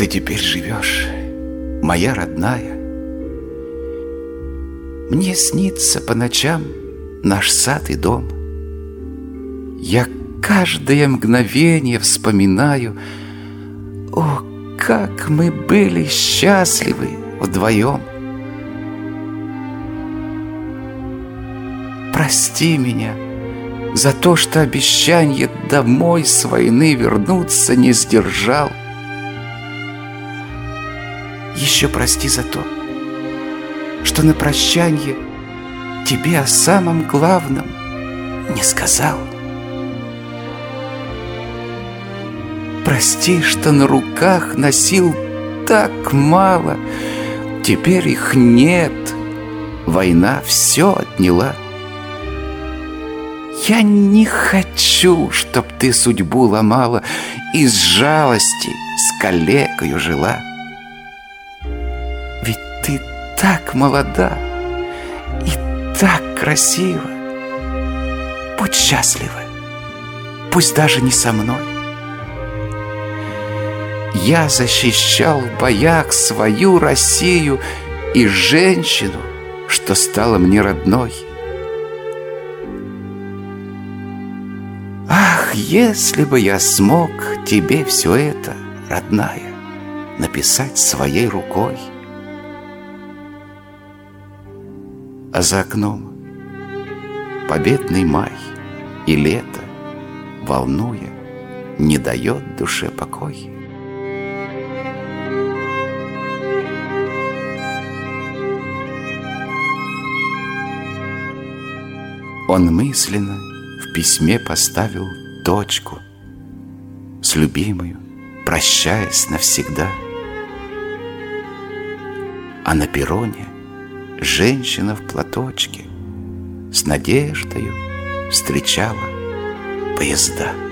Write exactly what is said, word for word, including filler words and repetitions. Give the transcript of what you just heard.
ты теперь живешь, моя родная. Мне снится по ночам наш сад и дом. Я каждое мгновение вспоминаю, о, как мы были счастливы вдвоем. Прости меня за то, что обещанье домой с войны вернуться не сдержал. Еще прости за то, что на прощанье тебе о самом главном не сказал. Прости, что на руках носил так мало, теперь их нет, война все отняла. Я не хочу, чтоб ты судьбу ломала, из жалости с калекою жила. Ведь ты так молода и так красива. Будь счастлива, пусть даже не со мной. Я защищал в боях свою Россию и женщину, что стала мне родной. Ах, если бы я смог тебе все это, родная, написать своей рукой. А за окном победный май и лето, волнуя, не дает душе покой. Он мысленно в письме поставил точку, с любимою прощаясь навсегда. А на перроне женщина в платочке с надеждою встречала поезда.